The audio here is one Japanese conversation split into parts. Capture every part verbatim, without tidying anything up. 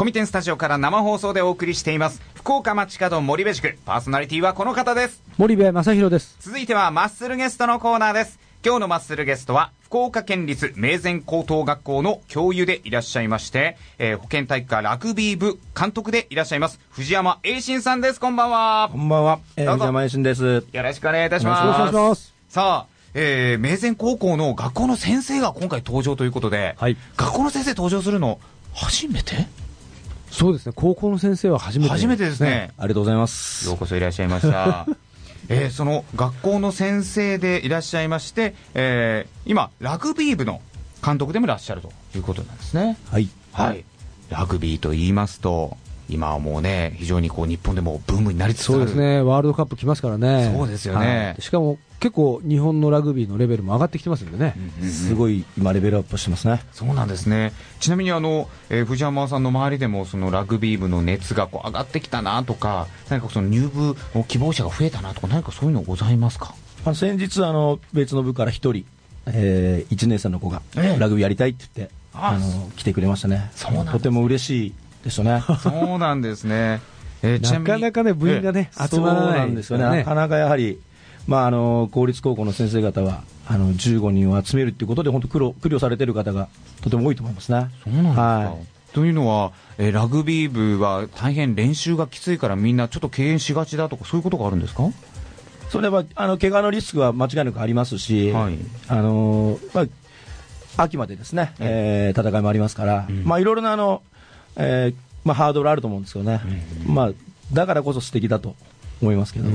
上店スタジオから生放送でお送りしています福岡街角森部塾。パーソナリティはこの方です。 森部正弘です。 続いてはマッスルゲストのコーナーです。今日のマッスルゲストは福岡県立明善高等学校の教諭でいらっしゃいまして、えー、保健体育科ラグビー部監督でいらっしゃいます藤山栄信さんです。こんばんは。 こんばんは、えー、藤山栄信です。 よろしくお願いいたします。 よろしくお願いします。 さあ、えー、明善高校の学校の先生が今回登場ということで、はい、学校の先生登場するの初めて？ そうですね、高校の先生は初めて初めてですね。 ありがとうございます。 ようこそいらっしゃいましたえー、その学校の先生でいらっしゃいまして、えー、今ラグビー部の監督でもいらっしゃるということなんですね。 はい、 はい、ラグビーと言いますと今はもうね非常にこう日本でもブームになりつつある。 そうですね、ワールドカップ来ますからね。 そうですよね、 はい、しかも結構日本のラグビーのレベルも上がってきてますんでね、 うんうんうん、すごい今レベルアップしてますね。 そうなんですね。ちなみにあの、えー、藤山さんの周りでもそのラグビー部の熱がこう上がってきたなとか、何かその入部希望者が増えたなとか、何かそういうのございますか？ あの先日あの別の部から一人、えー、いちねん生の子がラグビーやりたいって言って、えー、あの来てくれましたね。 そうなんです。 とても嬉しいでしたね。 そうなんですね、えー、 なかなかね部員がね、えー、集まらないんですよね。 なかなかやはりまあ、あの公立高校の先生方はあのじゅうごにんを集めるということで本当苦労苦慮されている方がとても多いと思いますね。 そうなんですか、 はい、 というのは、えー、ラグビー部は大変練習がきついからみんなちょっと敬遠しがちだとかそういうことがあるんですか？ それはあの怪我のリスクは間違いなくありますし、はい、あのまあ、秋までですね、えー、戦いもありますから、うんまあ、いろいろなあの、えーまあ、ハードルあると思うんですよね、うんまあ、だからこそ素敵だと思いますけど、はい、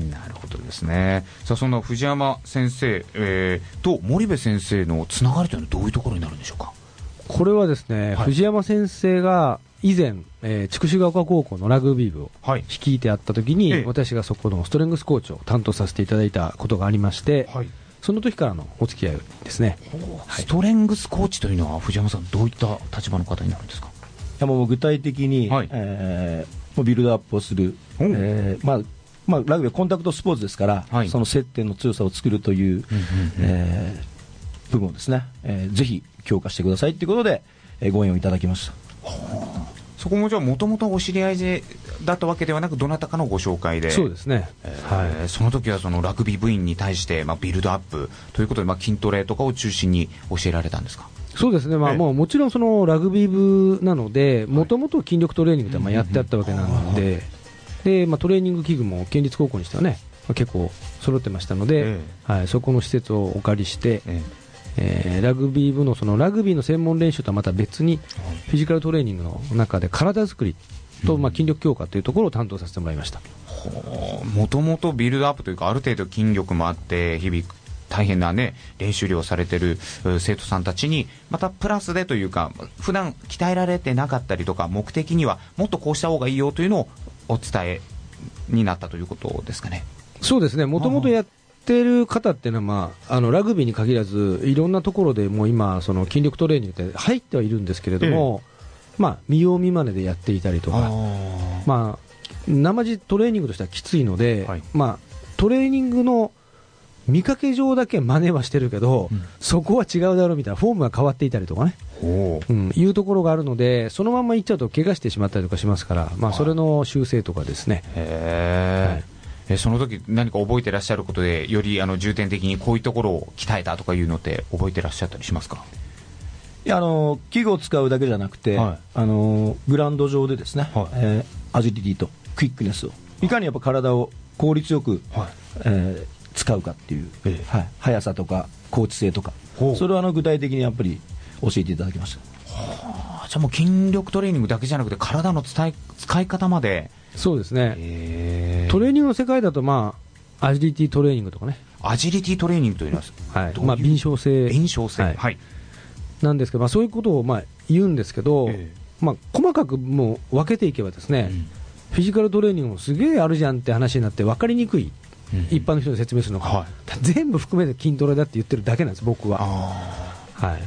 なるほどですね。さあその藤山先生、えー、と森部先生のつながりというのはどういうところになるんでしょうか？ これはですね、はい、藤山先生が以前、えー、筑紫ヶ丘高校のラグビー部を率いてあった時に、はい、私がそこのストレングスコーチを担当させていただいたことがありまして、はい、その時からのお付き合いですね。 ストレングスコーチというのは藤山さんどういった立場の方になるんですか？ いやもう具体的に、はいえー、ビルドアップをする、えーまあまあ、ラグビーはコンタクトスポーツですから、はい、その接点の強さを作るという、うんうんうんえー、部分をですね、えー、ぜひ強化してくださいということで、えー、ご縁をいただきました。 はあ、そこもじゃあもともとお知り合いでだったわけではなくどなたかのご紹介で？ そうですね、 えーはい、その時はそのラグビー部員に対して、まあ、ビルドアップということで、まあ、筋トレとかを中心に教えられたんですか？ そうですね、まあ、もうもちろんそのラグビー部なのでもともと筋力トレーニングでまあやってあったわけなので、はいでまあ、トレーニング器具も県立高校にしてはね、まあ、結構揃ってましたので、ええはい、そこの施設をお借りして、えええー、ラグビー部 の, そのラグビーの専門練習とはまた別にフィジカルトレーニングの中で体作りと、まあ、筋力強化というところを担当させてもらいました。 もともとビルドアップというかある程度筋力もあって日々大変な、ね、練習量をされている生徒さんたちにまたプラスでというか普段鍛えられてなかったりとか目的にはもっとこうした方がいいよというのをお伝えになったということですかね。 そうですね、もともとやってる方っていうのは、まあ、あのラグビーに限らずいろんなところでもう今その筋力トレーニングって入ってはいるんですけれども、ええまあ、見よう見まねでやっていたりとかあ、まあ、生地トレーニングとしてはきついので、はいまあ、トレーニングの見かけ上だけ真似はしてるけど、うん、そこは違うだろうみたいなフォームが変わっていたりとかね、うん、いうところがあるのでそのままいっちゃうと怪我してしまったりとかしますから、まあ、それの修正とかですね。 へー、はい、えその時何か覚えてらっしゃることでよりあの重点的にこういうところを鍛えたとかいうのって覚えてらっしゃったりしますか？ いやあの器具を使うだけじゃなくて、はい、あのグラウンド上でですね、はいえー、アジリティとクイックネスをいかにやっぱ体を効率よく、はいえー使うかっていう、ええはい、速さとか高知性とかそれをあの具体的にやっぱり教えていただきました。 はあ、じゃあもう筋力トレーニングだけじゃなくて体の使い、使い方まで。 そうですね、トレーニングの世界だと、まあ、アジリティトレーニングとかね。 アジリティトレーニングというのは、 はいまあ、敏捷性敏捷性、はいはい、 なんですけど、まあ、そういうことをまあ言うんですけど、えーまあ、細かくもう分けていけばですね、うん、フィジカルトレーニングもすげえあるじゃんって話になって分かりにくい、うん、一般の人に説明するのが、はい、全部含めて筋トレだって言ってるだけなんです僕は。あ、はい、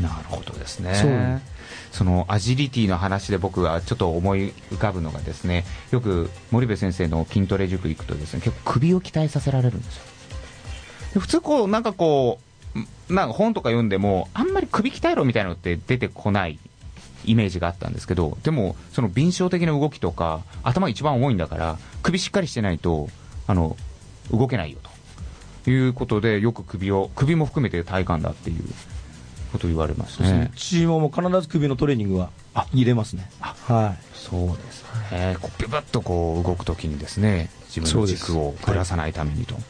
なるほどですね。そうそのアジリティの話で僕はちょっと思い浮かぶのがですね、よく森部先生の筋トレ塾行くとですね、結構首を鍛えさせられるんですよ。で普通こうなんかこうなんか本とか読んでもあんまり首鍛えろみたいなのって出てこないイメージがあったんですけど、でもその敏捷的な動きとか頭一番重いんだから首しっかりしてないとあの動けないよということで、よく首を首も含めて体幹だっていうことを言われますね。 チームも必ず首のトレーニングは入れますね。 あ、 はい、 そうですね。こうビュッとこう動くときにですね、自分の軸をぶらさないためにと、はい、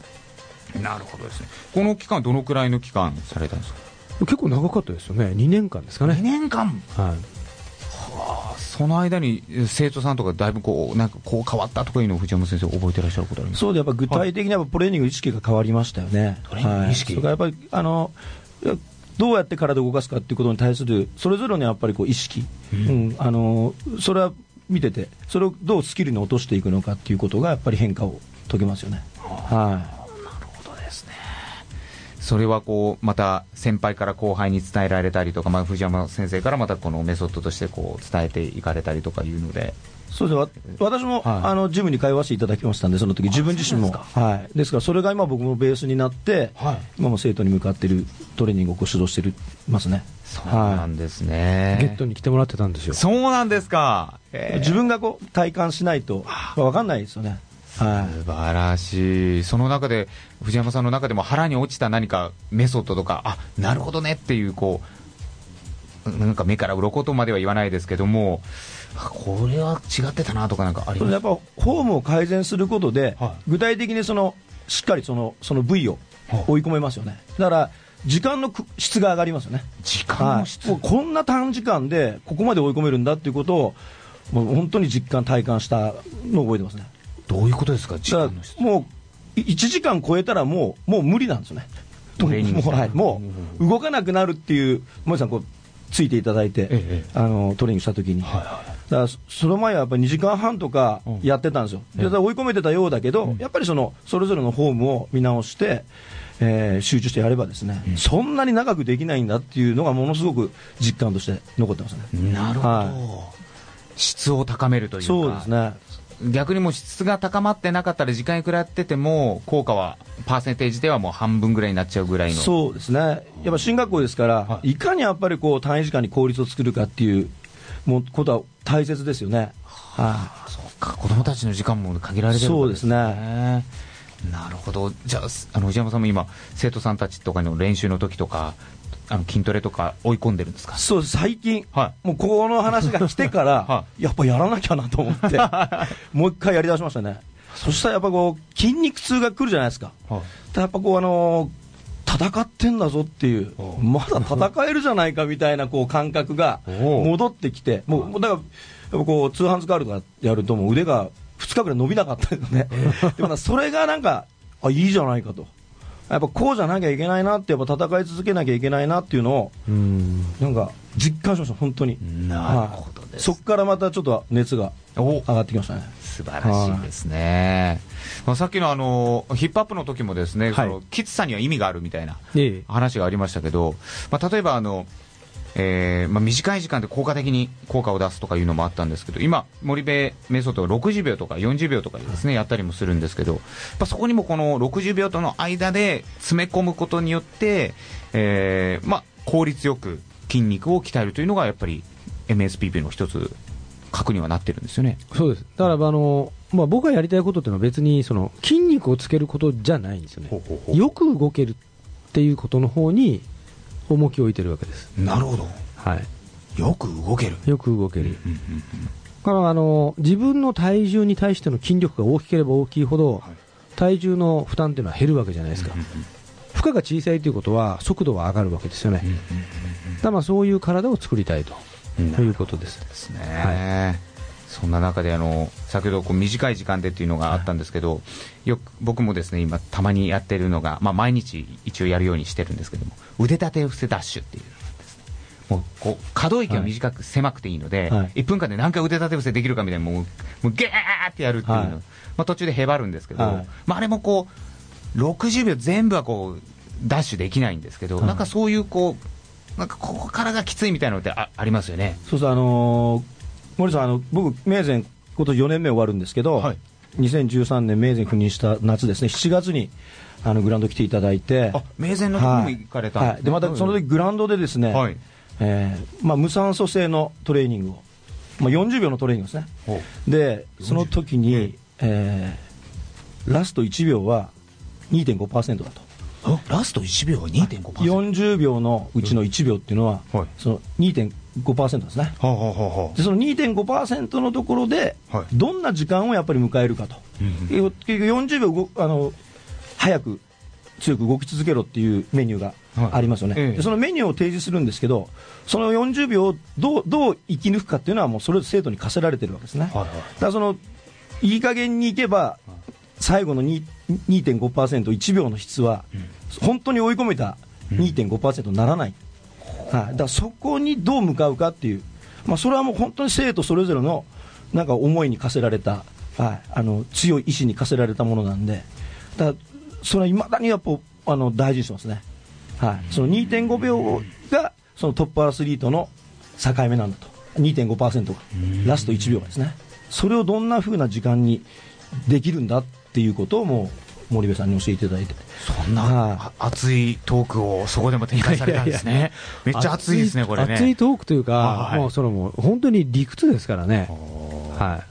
なるほどですね。この期間どのくらいの期間されたんですか？ 結構長かったですよね。にねんかんですかね。 にねんかん、 はい、 はあ、その間に生徒さんとかだいぶこうなんかこう変わったとかいうのを藤山先生覚えてらっしゃることありますか？ そうで、やっぱ具体的にやっぱトレーニング意識が変わりましたよね。 トレーニング意識、 はい、それからやっぱりあのどうやって体を動かすかっていうことに対するそれぞれのやっぱりこう意識、うんうん、あのそれは見てて、それをどうスキルに落としていくのかっていうことがやっぱり変化を遂げますよね。はい。 それはこうまた先輩から後輩に伝えられたりとか、まあ、藤山先生からまたこのメソッドとしてこう伝えていかれたりとかいうので。 そうですね、私も、はい、あのジムに通わせていただきましたんで、その時自分自身も、はい、ですからそれが今僕もベースになって、はい、今も生徒に向かっているトレーニングをこう指導していますね。 そうなんですね、 ゲットに来てもらってたんですよ。 そうなんですか。 自分がこう体感しないと分かんないですよね。 はい、素晴らしい。その中で藤山さんの中でも腹に落ちた何かメソッドとか、あ、なるほどねっていう、こうなんか目から鱗とまでは言わないですけども、これは違ってたなとかなんかあります？ やっぱフォームを改善することで、はい、具体的にそのしっかりそのその部位を追い込めますよね。だから時間の質が上がりますよね。 時間の質、 はい、もうこんな短時間でここまで追い込めるんだっていうことをもう本当に実感体感したのを覚えてますね。 どういうことですか？時間の質。 もういちじかん超えたらもうもう無理なんですよね。 トレーニングもう、はい、もう動かなくなるっていう、森さんこうついていただいて、ええ、あのトレーニングしたときに、はいはい、だからその前はやっぱりにじかんはんとかやってたんですよ。うん、で追い込めてたようだけど、うん、やっぱりそのそれぞれのフォームを見直して、えー、集中してやればですね、うん、そんなに長くできないんだっていうのがものすごく実感として残ってますね。 なるほど、はい、質を高めるというか。 そうですね。 逆にもう質が高まってなかったら時間いくらやってても効果はパーセンテージではもう半分ぐらいになっちゃうぐらいの。 そうですね。やっぱ進学校ですから、はい、いかにやっぱりこう単位時間に効率を作るかっていうもことは大切ですよね。 はあ、そうか、子どもたちの時間も限られてるわけですね。そうですね。なるほど。じゃあ、あの藤山さんも今生徒さんたちとかの練習の時とかあの筋トレとか追い込んでるんですか？ そうです。最近、はい、もうこの話が来てから、はい、やっぱやらなきゃなと思ってもう一回やりだしましたね。そしたらやっぱこう筋肉痛が来るじゃないですか。はい、やっぱこうあのー、戦ってんだぞっていう、まだ戦えるじゃないかみたいなこう感覚が戻ってきて、もうだからやっぱこうツーハンズカールとかやるともう腕がふつかぐらい伸びなかったですね。でもそれがなんかあいいじゃないかと。やっぱこうじゃなきゃいけないなって、やっぱ戦い続けなきゃいけないなっていうのをなんか実感しました。本当に。 なるほどです、 はい、そこからまたちょっと熱が上がってきましたね。 素晴らしいですね。まあ、さっきのあのヒップアップの時もですね、はい、そのきつさには意味があるみたいな話がありましたけど、まあ、例えばあのえーまあ、短い時間で効果的に効果を出すとかいうのもあったんですけど、今森部メソッドはろくじゅうびょうとかよんじゅうびょうとかですねやったりもするんですけど、やっぱそこにもこのろくじゅうびょうとの間で詰め込むことによって、えーまあ、効率よく筋肉を鍛えるというのがやっぱり エムエスピーピー の一つ核にはなってるんですよね。 そうです。だからあの、まあ、僕がやりたいことっていうのは別にその筋肉をつけることじゃないんですよね。ほうほうほう。よく動けるっていうことの方に重きを置いてるわけです。 なるほど。 はい。 よく動ける。 よく動ける。うんうんうん、だからあの自分の体重に対しての筋力が大きければ大きいほど、はい、体重の負担っていうのは減るわけじゃないですか。うんうんうん、負荷が小さいということは速度は上がるわけですよね。うんうんうん、だからまあそういう体を作りたいと、うん、いうことです。 ですね。はい。そんな中であの先ほどこう短い時間でっていうのがあったんですけど、はい、よく僕もですね今たまにやってるのが、まあ、毎日一応やるようにしてるんですけども、腕立て伏せダッシュっていうもうこう可動域が短く、はい、狭くていいので、はい、いっぷんかんで何回腕立て伏せできるかみたいな、もうもうゲーってやるっていうの、はい、まあ、途中でへばるんですけど、はい、まあ、あれもこうろくじゅうびょう全部はこうダッシュできないんですけど、はい、なんかそういうこうなんかここからがきついみたいなのって あ, ありますよね。 そうそう、あのー、森さん、あの僕明前今年よねんめ終わるんですけど、はい、にせんじゅうさんねん明前赴任した夏ですね、しちがつにあのグラウンド来ていただいて、 あ、明前の時も行かれたんですね。 はいはい、でまたその時グラウンドでですね、はい、 えーまあ、無酸素性のトレーニングを、まあ、よんじゅうびょうのトレーニングですね。でその時に、えー、ラストいちびょうは にてんごパーセント だと。 ラストいちびょうは にてんごパーセント、 よんじゅうびょうのうちのいちびょうっていうのは、うんはい、その にてんごパーセント ですね。はあはあはあ、でその にてんごパーセント のところで、はい、どんな時間をやっぱり迎えるかと、うん、結局よんじゅうびょうあの早く強く動き続けろっていうメニューがありますよね、はい、でそのメニューを提示するんですけど、そのよんじゅうびょうをどう、どう生き抜くかっていうのはもうそれ生徒に課せられてるわけですね、はいはい、だからそのいい加減にいけば最後の にてんごパーセント、いちびょうの質は本当に追い込めた にてんごパーセント にならない、うんはい、だからそこにどう向かうかっていう、まあ、それはもう本当に生徒それぞれのなんか思いに課せられた、はい、あの強い意志に課せられたものなんで、だからそれはいまだにやっぱあの大事にしてますね、はい、その にてんごびょうがそのトップアスリートの境目なんだと、 にてんごパーセント がラストいちびょうですね。それをどんな風な時間にできるんだっていうことをもう森部さんに教えていただいて、 そんな熱いトークをそこでも展開されたんですね。いやいやいやめっちゃ熱いですねこれね。 熱いトークというか、はい、もうそれも本当に理屈ですからね、はい、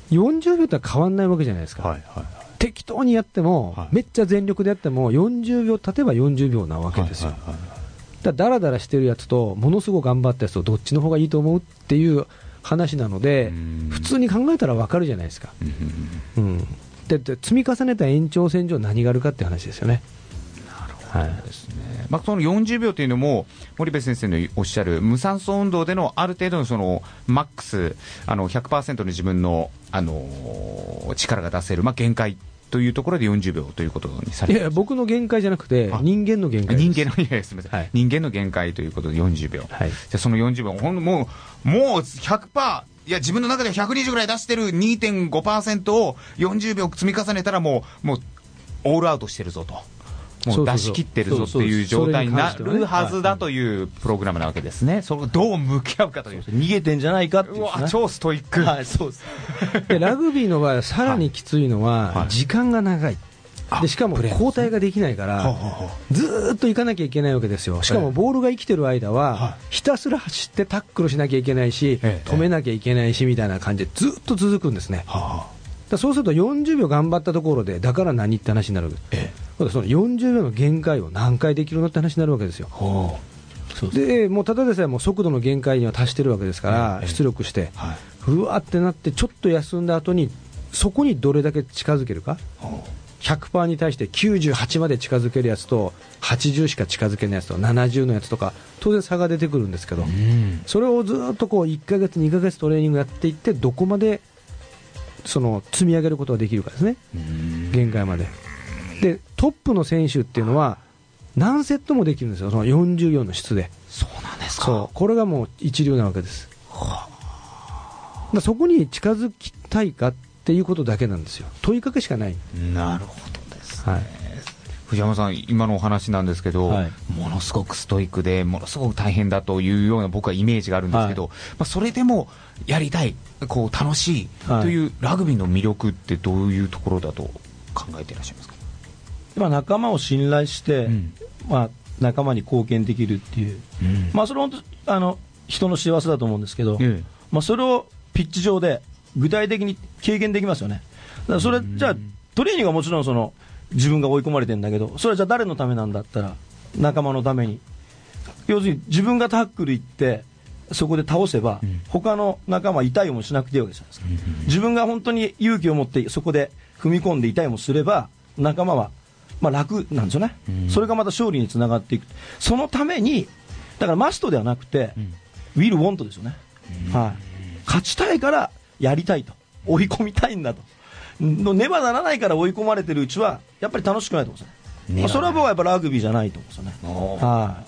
よんじゅうびょうって変わんないわけじゃないですか、はいはい、適当にやっても、はい、めっちゃ全力でやってもよんじゅうびょう経てばよんじゅうびょうなわけですよ、はいはいはい、だだらだらしてるやつとものすごく頑張ったやつとどっちの方がいいと思うっていう話なので、普通に考えたら分かるじゃないですか、うん、でで積み重ねた延長線上何があるかって話ですよね。 なるほどですね、はい、まあ、そのよんじゅうびょうというのも森部先生のおっしゃる無酸素運動でのある程度のそのマックスあの ひゃくパーセント の自分の、あのー、力が出せる、まあ、限界というところでよんじゅうびょうということにされています。 いや僕の限界じゃなくて人間の限界です。 人間のいやすみません、はい、人間の限界ということでよんじゅうびょう、はい、じゃあそのよんじゅうびょうほんもうもう ひゃくパーセント、いや自分の中でひゃくにじゅうぐらい出してる にてんごパーセント をよんじゅうびょう積み重ねたらもうもうオールアウトしてるぞと、もう出し切ってるぞっていう状態になるはずだというプログラムなわけですね。それをどう向き合うかという、 逃げてんじゃないかっていう、ね、 うわ超ストイック、 はい、そうですでラグビーの場合はさらにきついのは時間が長い、でしかも交代ができないからずーっと行かなきゃいけないわけですよ。しかもボールが生きてる間はひたすら走ってタックルしなきゃいけないし止めなきゃいけないしみたいな感じでずっと続くんですね。だそうするとよんじゅうびょう頑張ったところでだから何って話になる、ええ、そのよんじゅうびょうの限界を何回できるのって話になるわけですよ。でもうただでさえもう速度の限界には達してるわけですから、ええ、出力して、はい、うわってなってちょっと休んだ後にそこにどれだけ近づけるか、ひゃくパーセント に対してきゅうじゅうはちまで近づけるやつとはちじゅうしか近づけないやつとななじゅうのやつとか当然差が出てくるんですけど、それをずっとこういっかげつにかげつトレーニングやっていってどこまでその積み上げることができるかですね、限界まで。でトップの選手っていうのは何セットもできるんですよ、そのよんじゅうびょうの質で。 そうなんですか。 そうこれがもう一流なわけです。だそこに近づきたいかっていうことだけなんですよ。問いかけしかない。 なるほどですね、はい、藤山さん今のお話なんですけど、はい、ものすごくストイックでものすごく大変だというような僕はイメージがあるんですけど、はい、まあ、それでもやりたいこう楽しいというラグビーの魅力ってどういうところだと考えていらっしゃいますか。 まあ、仲間を信頼して、うん、まあ、仲間に貢献できるっていう、うん、まあ、それは本当あの人の幸せだと思うんですけど、うん、まあ、それをピッチ上で具体的に経験できますよね。だからそれ、うん、じゃあトレーニングはもちろんその自分が追い込まれてるんだけど、それはじゃあ誰のためなんだったら仲間のために、要するに自分がタックル行ってそこで倒せば、うん、他の仲間は痛いもしなくていいわけじゃないですか、うん、自分が本当に勇気を持ってそこで踏み込んで痛いもすれば仲間はまあ楽なんですよね、うん、それがまた勝利につながっていく。そのためにだからマストではなくて、うん、ウィル・ウォントですよね、うん、はい、勝ちたいからやりたいと、追い込みたいんだと、ねばならないから追い込まれてるうちはやっぱり楽しくないと思うんですね。まあ、それは僕はやっぱラグビーじゃないと思うんですよね。はい、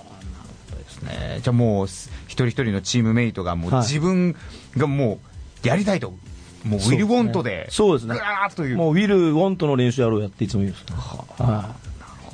ですね。じゃあもう一人一人のチームメイトがもう自分がもうやりたいと、もうウィル・ウォントで、 そうですね、 ガーッという、 もうウィル・ウォントの練習やろうやっていつも言うんです、ね。はあ、 なるほ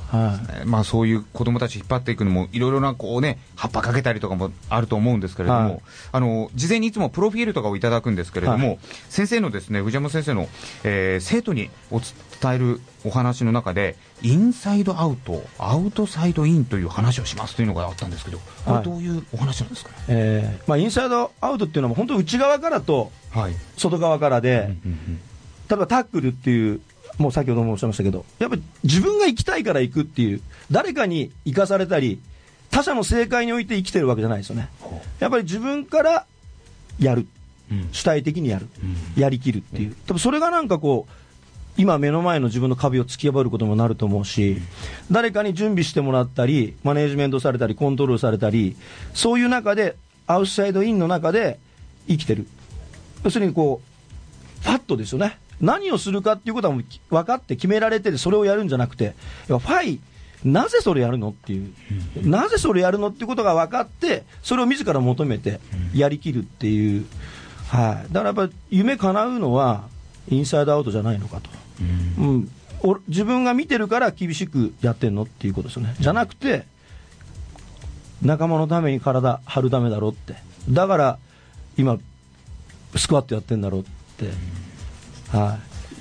はい、まあ、そういう子どもたち引っ張っていくのもいろいろなこう、ね、葉っぱかけたりとかもあると思うんですけれども、はい、あの事前にいつもプロフィールとかをいただくんですけれども、はい、先生のですね藤山先生の、えー、生徒にお伝えるお話の中でインサイドアウトアウトサイドインという話をしますというのがあったんですけど、これどういうお話なんですかね。 はい、えーまあ、インサイドアウトっていうのは本当内側からと外側からで、はい、うんうんうん、例えばタックルっていうもう先ほどもおっしゃいましたけど、やっぱり自分が生きたいから行くっていう、誰かに生かされたり他者の正解において生きてるわけじゃないですよね。やっぱり自分からやる、うん、主体的にやる、うん、やりきるっていう、多分それがなんかこう今目の前の自分の壁を突き破ることもなると思うし、うん、誰かに準備してもらったりマネージメントされたりコントロールされたり、そういう中でアウトサイドインの中で生きてる、要するにこうファットですよね。何をするかっていうことはもう分かって決められてて、それをやるんじゃなくて、ファイなぜそれやるのっていう、うん、なぜそれやるのっていうことが分かって、それを自ら求めてやりきるっていう、はい、だからやっぱり夢叶うのはインサイドアウトじゃないのかと、うんうん、お自分が見てるから厳しくやってんのっていうことですよね。じゃなくて仲間のために体張るためだろうって、だから今スクワットやってんだろうって、はい、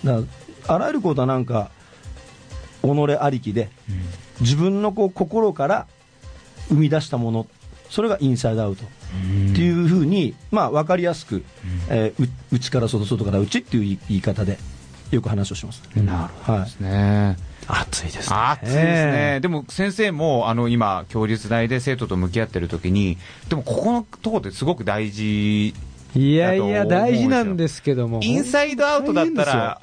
だからあらゆることはなんか己ありきで、うん、自分のこう心から生み出したもの、それがインサイドアウトっていうふうに、まあ、分かりやすく、うん、えー、内から外外から内っていう言い方でよく話をします。 なるほどですね、 はい、熱いですね。 熱いですね。でも先生もあの今教律大で生徒と向き合ってる時に、でもここのところってすごく大事、 いやいや大事なんですけども、 インサイドアウトだったら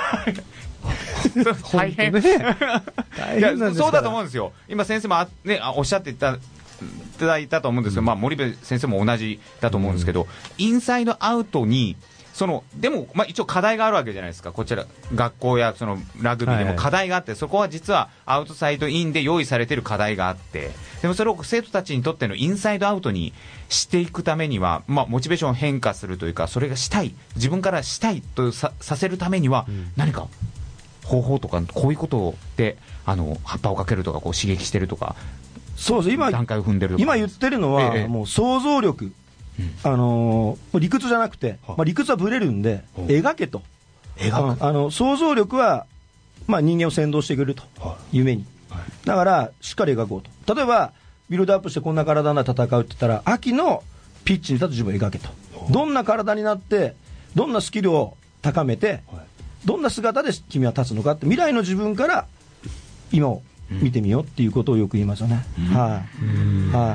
大変、ね、大変なんですから。そうだと思うんですよ。今先生もあ、ね、おっしゃっていただいたと思うんですけど、うん、まあ、森部先生も同じだと思うんですけど、うん、インサイドアウトにそのでも、まあ、一応課題があるわけじゃないですか。こちら学校やそのラグビーでも課題があって、はいはい、そこは実はアウトサイドインで用意されている課題があって、でもそれを生徒たちにとってのインサイドアウトにしていくためには、まあ、モチベーションを変化するというか、それがしたい、自分からしたいと さ, させるためには、うん、何か方法とかこういうことであの葉っぱをかけるとかこう刺激してるとか、 そうです。今段階を踏んでるとか、 今言ってるのは、ええ、もう想像力、うん、あのー、理屈じゃなくて、まあ、理屈はぶれるんで描けと、描く、あの想像力は、まあ、人間を先導してくれると、夢に、はい、だからしっかり描こうと。例えばビルドアップしてこんな体なら戦うって言ったら、秋のピッチに立つ自分を描けと、どんな体になってどんなスキルを高めて、はい、どんな姿で君は立つのかって、未来の自分から今を見てみようっていうことをよく言いますよね。はい、はい、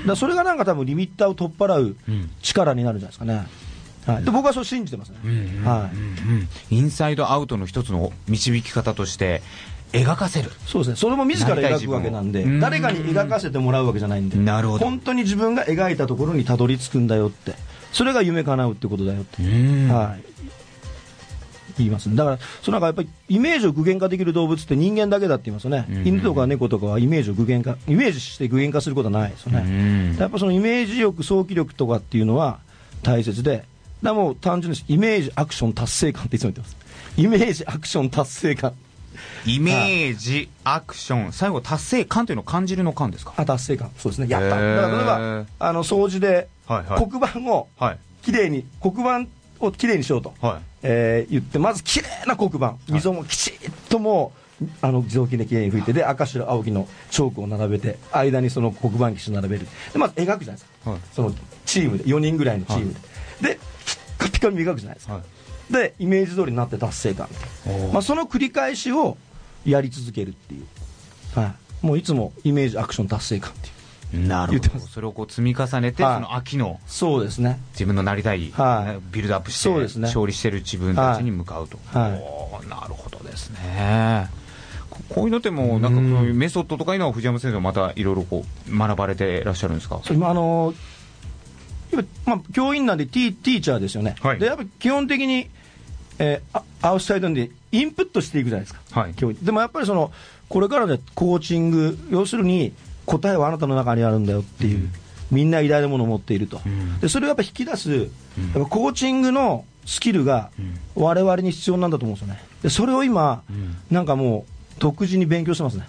だそれがなんか多分リミッターを取っ払う力になるんじゃないですかね。はい、で僕はそう信じてますね。はい、 インサイドアウトの一つの導き方として描かせる。 そうですね。それも自ら描くわけなんで、誰かに描かせてもらうわけじゃないんで、 なるほど、 本当に自分が描いたところにたどり着くんだよって、それが夢叶うってことだよって、はい、言いますね。だからそのなんかやっぱりイメージを具現化できる動物って人間だけだって言いますよね。犬とか猫とかはイメージを具現化、イメージして具現化することはないですよね。やっぱそのイメージ力、想起力とかっていうのは大切で、だからもう単純にイメージアクション達成感っていつも言ってます。イメージアクション達成感、 イメージアクション、最後達成感というのを感じるの感ですか。 あ、達成感、そうですね、やった。だから例えばあの掃除で黒板をきれいに、黒板をきれいにしようと、はい、えー、言って、まずきれいな黒板、溝もきちっともうあの雑巾できれいに拭いて、で赤白青黄のチョークを並べて、間にその黒板消し並べる。でまず描くじゃないですか、はい、そのチームでよにんぐらいのチームで、はい、でピカピカに磨くじゃないですか、はい、でイメージ通りになって達成感、まあ、その繰り返しをやり続けるっていう、はい、もういつもイメージアクション達成感っていう、 なるほど、それをこう積み重ねて、はい、その秋のそうですね、 自分のなりたい、はい、ビルドアップして、そうですね、勝利している自分たちに向かうと、はい、おなるほどですね。こういうのってもなんかそういうメソッドとかいうのは藤山先生はまたいろいろこう学ばれていらっしゃるんですか。 それもあの今、まあ、教員なんでティー、ティーチャーですよね、はい、でやっぱり基本的に、えー、アウトサイドでインプットしていくじゃないですか、はい、教員でもやっぱりそのこれからのコーチング、要するに答えはあなたの中にあるんだよっていう、うん、みんな偉大なものを持っていると、うん、でそれをやっぱ引き出す、うん、やっぱコーチングのスキルが我々に必要なんだと思うんですよね。でそれを今、うん、なんかもう独自に勉強してますね。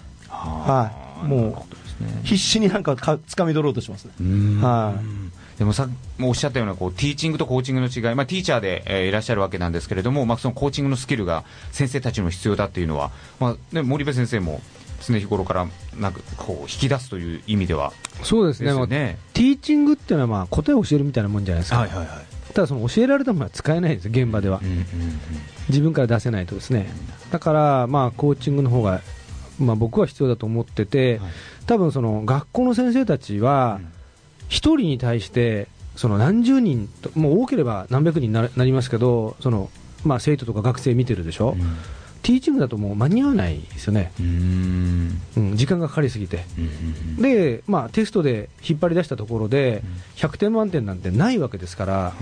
はい、もう必死になんかか掴み取ろうとしますね。はい、 でもさもうおっしゃったようなこうティーチングとコーチングの違い、まあ、ティーチャーで、えー、いらっしゃるわけなんですけれども、まあ、そのコーチングのスキルが先生たちにも必要だっていうのは、まあね、森部先生も常日頃からなんかこう引き出すという意味ではそうですね、 ですよね。 ティーチングっていうのはまあ答えを教えるみたいなもんじゃないですか、 はいはいはい、 ただその教えられたものは使えないんですよ現場では、うんうんうん、自分から出せないとですね。だからまあコーチングの方がまあ僕は必要だと思ってて、はい、多分その学校の先生たちは一人に対してその何十人と、もう多ければ何百人に な, なりますけど、そのまあ生徒とか学生見てるでしょ、うん、ティーチングだともう間に合わないですよね。うーん、うん、時間がかかりすぎて、うんうんうん、で、まあ、テストで引っ張り出したところでひゃくてん満点なんてないわけですから、はい、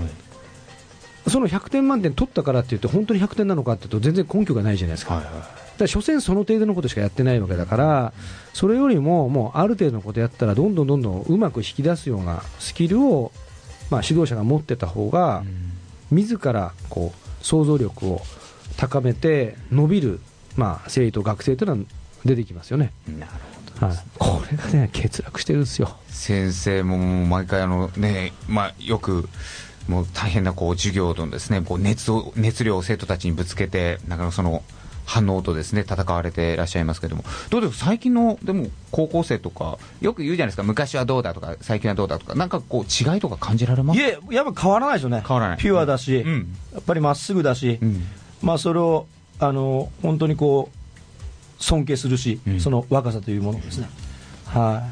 そのひゃくてん満点取ったからって言って本当にひゃくてんなのかっていうと全然根拠がないじゃないですか、はいはい、だから所詮その程度のことしかやってないわけだから、それよりももうある程度のことやったらどんどんどんどんうまく引き出すようなスキルを、まあ、指導者が持ってた方が自らこう想像力を高めて伸びる、まあ、生徒学生というのは出てきますよね。 なるほどですね、 はい、これがね欠落してるんですよ。 先生も毎回あの、ね、まあ、よくもう大変なこう授業のですねこう 熱, を熱量を生徒たちにぶつけてなんかその反応とですね戦われていらっしゃいますけれども、どうですか最近のでも高校生とかよく言うじゃないですか、昔はどうだとか最近はどうだとか、なんかこう違いとか感じられます？ いややっぱ変わらないですよね。 変わらない、 ピュアだし、うん、やっぱりまっすぐだし、うん、まあ、それをあの本当にこう尊敬するし、うん、その若さというものですね、はい、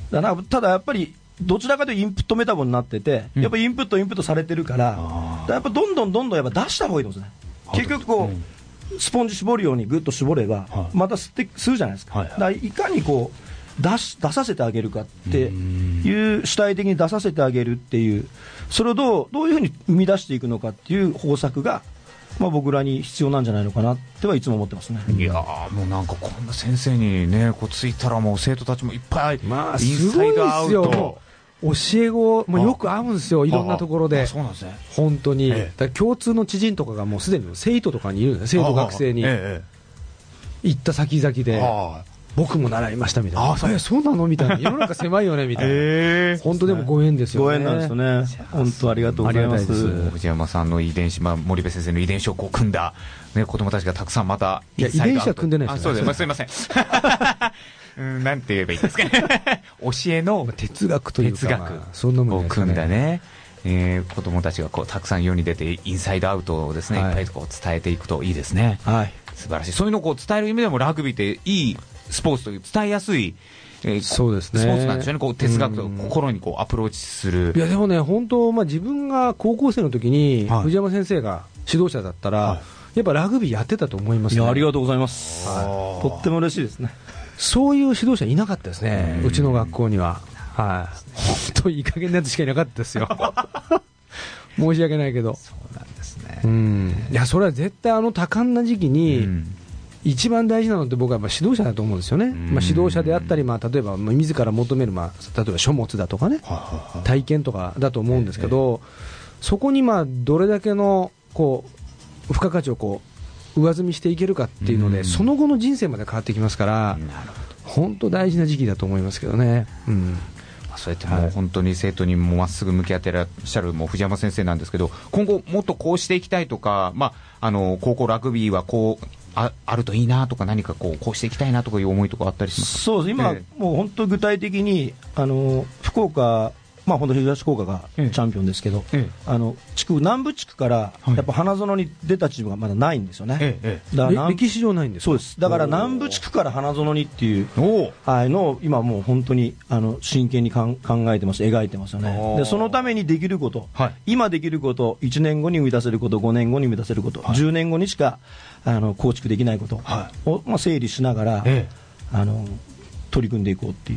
だからただやっぱりどちらかというとインプットメタボになってて、うん、やっぱりインプットインプットされてるから、だからやっぱどんどんどんどんやっぱ出した方がいいと思うんですね。結局こう、うんスポンジ絞るようにぐっと絞れば、はい、また吸って吸うじゃないですか、はいはい、だからいかにこう 出, し出させてあげるかっていう主体的に出させてあげるっていう、それをどうどういうふうに生み出していくのかっていう方策が、まあ、僕らに必要なんじゃないのかなってはいつも思ってますね。 いやもうなんかこんな先生にねこうついたらもう生徒たちもいっぱい、 まあ、インサイドアウト教え子もよく合うんですよ、いろんなところで。 そうなんですね、 本当に、 ええ、 だ共通の知人とかがもうすでに生徒とかにいるんです、生徒学生に、ええ、行った先々で僕も習いましたみたいな、あそう、そうなのみたいな、世の中狭いよねみたいな、えー、本当でもご縁ですよね。 ご縁なんですよね。本当ありがとうございます。 藤山さんの遺伝子、まあ、森部先生の遺伝子をこう組んだ、ね、子供たちがたくさんまたいや遺伝子は組んでないですよね。 あ、そうです、すみませんうん、なんて言えばいいですかね教えの哲学というか、 哲学、 まあ、そんなもんですね、 を組んだね、えー、子供たちがこうたくさん世に出てインサイドアウトをですね、はい、いっぱいこう伝えていくといいですね、はい、素晴らしい。そういうのをこう伝える意味でもラグビーっていいスポーツという伝えやすい、えー、 そうですね、 スポーツなんでしょうね。こう哲学と心にこうアプローチする。 いやでもね本当、まあ、自分が高校生の時に藤山先生が指導者だったら、はい、やっぱラグビーやってたと思いますね。 いやありがとうございます、はい、とっても嬉しいですね。 そういう指導者いなかったですね、うちの学校には。はい、本当いい加減なやつしかいなかったですよ申し訳ないけど。 そうなんですね。 うん、いやそれは絶対あの多感な時期に一番大事なのって僕はやっぱ指導者だと思うんですよね。まあ、指導者であったり、まあ、例えば自ら求める、まあ、例えば書物だとかね、体験とかだと思うんですけど、そこにまあどれだけのこう付加価値をこう上積みしていけるかっていうので、その後の人生まで変わってきますから、本当大事な時期だと思いますけどね。うん、 そうやってもう本当に生徒にもまっすぐ向き合っていらっしゃるもう藤山先生なんですけど、今後もっとこうしていきたいとか、まあ、あの高校ラグビーはこう あ, あるといいなとか、何かこうこうしていきたいなとかいう思いとかあったりしますか？ そうです、今、えー、もう本当具体的にあの福岡、まあ、本当東福岡がチャンピオンですけど、ええ、あの地区南部地区からやっぱ花園に出たチームがまだないんですよね、ええ、 だから歴史上ないんですか？ そうです。だから南部地区から花園にっていうはいのを今もう本当にあの真剣にかん考えてます、描いてますよね。でそのためにできること、はい、今できること、いちねんごに生み出せること、ごねんごに生み出せること、はい、じゅうねんごにしかあの構築できないことを、まあ、整理しながら、ええ、あの取り組んでいこうっていう、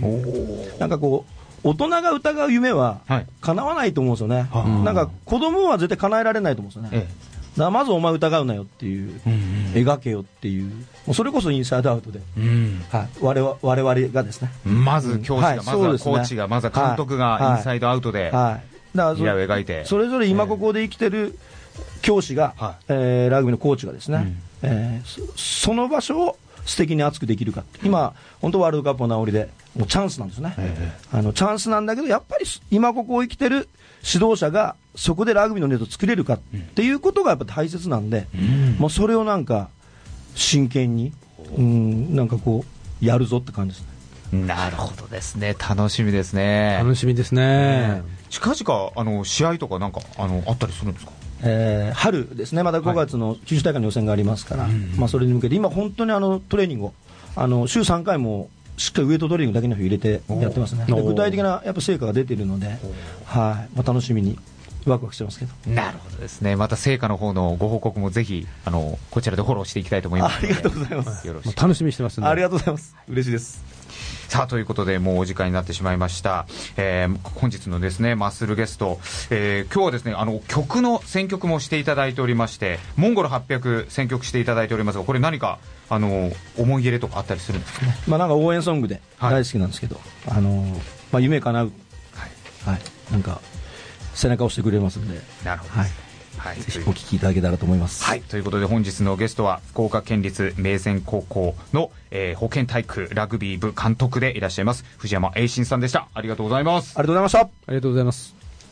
なんかこう大人が疑う夢は叶わないと思うんですよね、はい、なんか子供は絶対叶えられないと思うんですよね、ええ、だからまずお前疑うなよっていう、うんうん、描けよっていう、もうそれこそインサイドアウトで、うん、はい、我々、我々がですね、 まず教師が、うん、まずはコーチが、まずは監督がインサイドアウトで、はいはい、だからそれ描いて、 それぞれ今ここで生きてる教師が、 はいえーラグビーのコーチがですね、 うんえーそ、その場所を素敵に熱くできるか、今、本当、ワールドカップの名残で、もうチャンスなんですね、あのチャンスなんだけど、やっぱり今ここを生きてる指導者が、そこでラグビーのネットを作れるかっていうことがやっぱ大切なんで、 うん、 もうそれをなんか、真剣に、うん、なんかこう、やるぞって感じですね。 なるほどですね、楽しみですね。 楽しみですね。 近々あの試合とかなんかあのあったりするんですか？ えー春ですね、またごがつの九州大会の予選がありますから、 はいまあ、それに向けて、今、本当にあのトレーニングを、あの週さんかいもしっかりウエイトトレーニングだけの日を入れてやってますね、で具体的なやっぱ成果が出ているので、はいまあ、楽しみに、ワクワクしてますけど。 なるほどですね。また成果の方のご報告もぜひあのこちらでフォローしていきたいと思いますので。 ありがとうございます。 よろしく。 楽しみにしてますんで。 ありがとうございます。嬉しいです。 さあということでもうお時間になってしまいました、えー、本日のですねマッスルゲスト、えー、今日はですねあの曲の選曲もしていただいておりまして、モンゴルはっぴゃく選曲していただいておりますが、これ何かあの思い入れとかあったりするんですかね？ まあ、なんか応援ソングで大好きなんですけど、はいあのまあ、夢叶う、はいはい、なんか背中を押してくれますんで、 なるほど、 はいはい、 ぜひお聞きいただけたらと思います。 はい、ということで本日のゲストは福岡県立明善高校の、えー、保健体育ラグビー部監督でいらっしゃいます藤山栄信さんでした。ありがとうございます。 ありがとうございました。 ありがとうございます。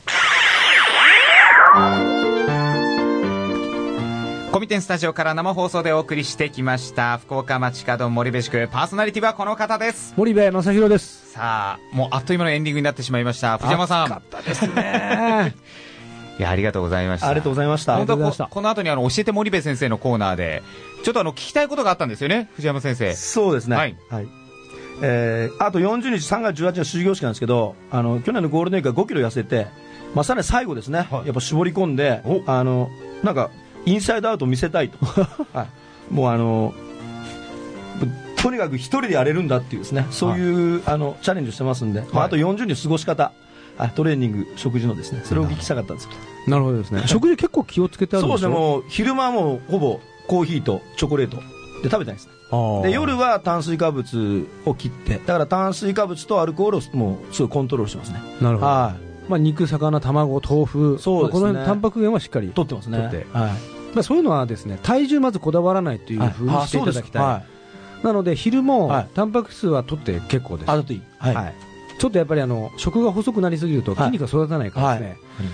コミテンスタジオから生放送でお送りしてきました福岡町角森部宿、パーソナリティはこの方です。 森部正弘です。 さあもうあっという間のエンディングになってしまいました。藤山さん、 暑かったですね。 いやありがとうございました。 ありがとうございました。 本当は こ, この後にあの教えて森部先生のコーナーでちょっとあの聞きたいことがあったんですよね、藤山先生。 そうですね、 はいはいえー、あとよんじゅうにちさんがつじゅうはちにち終業式なんですけど、あの去年のゴールデンウィークはごキロ痩せて、まあ、さらに最後ですね、はい、やっぱ絞り込んであのなんかインサイドアウトを見せたいと、はい、もうあのとにかく一人でやれるんだっていうですね、そういう、はい、あのチャレンジをしてますんで、はいまあ、あとよんじゅうにち過ごし方、トレーニング、食事のですね、それをお聞きしたかったんですけど。 なるほどですね。食事結構気をつけてあるんですか？ そうですね、もう昼間はもうほぼコーヒーとチョコレートで食べたいですね。で夜は炭水化物を切って、だから炭水化物とアルコールをもうすごいコントロールしてますね。 なるほど。 はい、 まあ、肉、魚、卵、豆腐、 そうですね、 まあ、この辺タンパク源はしっかり取ってますね。 取って、 はいまあ、そういうのはですね、体重まずこだわらないというふうにしていただきたい。はい、なので昼も、はい、タンパク質は取って結構です。 あ、取っていい。はい。はい、 ちょっとやっぱりあの食が細くなりすぎると筋肉が育たないからですね。はいはい、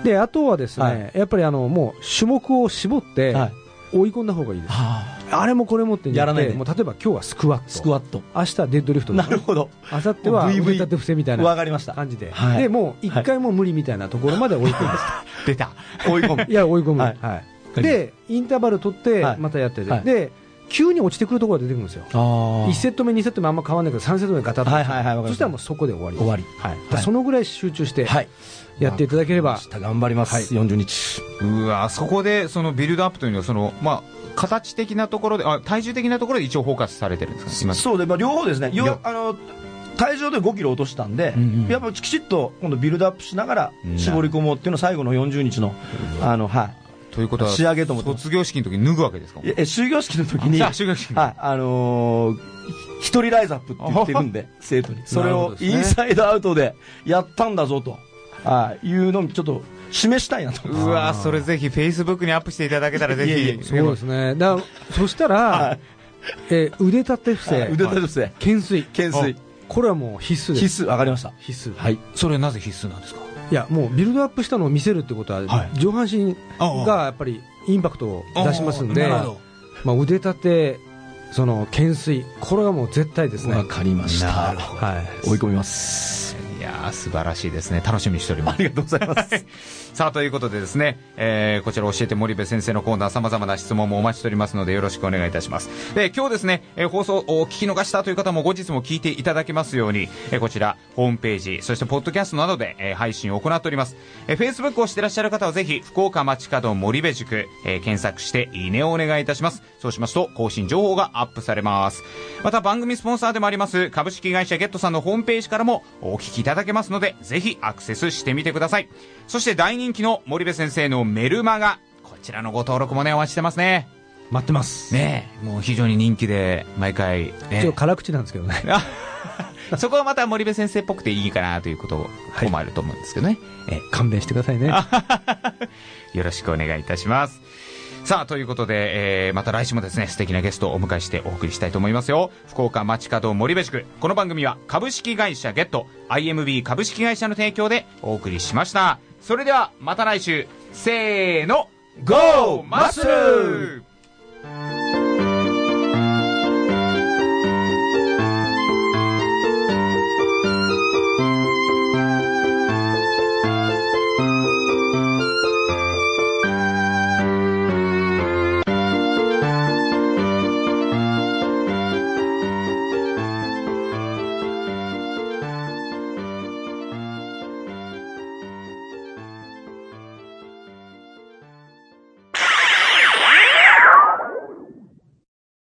であとはですね、はい、やっぱりあのもう種目を絞って追い込んだ方がいいです。はい、あれもこれもってやらないで、もう例えば今日はスクワット、 スクワット、 明日はデッドリフト、 なるほど。 明後日は腕立て伏せみたいな感じで、 はい、 でもう一回も無理みたいなところまで追い込む。 出た。 追い込む。 いや追い込む。はい。はい、でインターバル取ってまたやってて、はい、で急に落ちてくるところが出てくるんですよ。いちセット目にセット目あんま変わらないけどさんセット目ガタッと、はいはいはい、そしたらもうそこで終わり終わり、 はいはい、そのぐらい集中してやっていただければ、 はい、頑張ります、はい、よんじゅうにち。 うわ、そこでそのビルドアップというのはその、まあ、形的なところで、あ、体重的なところで一応フォーカスされてるんですか？ そうで、まあ、両方ですね。よあの体重でごキロ落としたんで、うんうん、やっぱきちっと今度ビルドアップしながら絞り込もうっていうのを最後のよんじゅうにちの、あの、はい。 ということは仕上げと思って卒業式の時に脱ぐわけですか？ え終業式の時に、 あ終業式はい、あのー、一人ライズアップって言ってるんで生徒にそれをインサイドアウトでやったんだぞと、はい、いうのをちょっと示したいなと。 うわ、それぜひフェイスブックにアップしていただけたらぜひ。いやいやそうですね。だそしたら、はい、えー、腕立て伏せ、 腕立て伏せ、 懸垂、 懸垂、 これはもう必須です。 必須、わかりました。 必須。 はい。それはなぜ必須なんですか？ いやもうビルドアップしたのを見せるってことは、はい、上半身がやっぱりインパクトを出しますんで、まあ、腕立て、その懸垂、これはもう絶対ですね。 わかりました。 はい、 追い込みます。 いや素晴らしいですね。楽しみにしております。 ありがとうございます。 さあということでですね、えー、こちら教えて森部先生のコーナー、様々な質問もお待ちしておりますのでよろしくお願いいたします。で今日ですね、えー、放送を聞き逃したという方も後日も聞いていただけますように、えー、こちらホームページ、そしてポッドキャストなどで、えー、配信を行っております。えー、Facebook をしていらっしゃる方はぜひ福岡町角森部塾、えー、検索していいねをお願いいたします。そうしますと更新情報がアップされます。また番組スポンサーでもあります株式会社ゲットさんのホームページからもお聞きいただけますのでぜひアクセスしてみてください。そして大人気の森部先生のメルマガ、こちらのご登録もねお待ちしてますね。 待ってますね。もう非常に人気で毎回、ね、 ちょっと辛口なんですけどねそこはまた森部先生っぽくていいかなということを思われると思うんですけどね。 はい、え勘弁してくださいね。 よろしくお願いいたします。さあ、ということで、えー、また来週もですね、素敵なゲストをお迎えしてお送りしたいと思いますよ。福岡街角森部宿。この番組は株式会社ゲット、アイエムビー 株式会社の提供でお送りしました。それではまた来週、せーの、ゴーマッスル！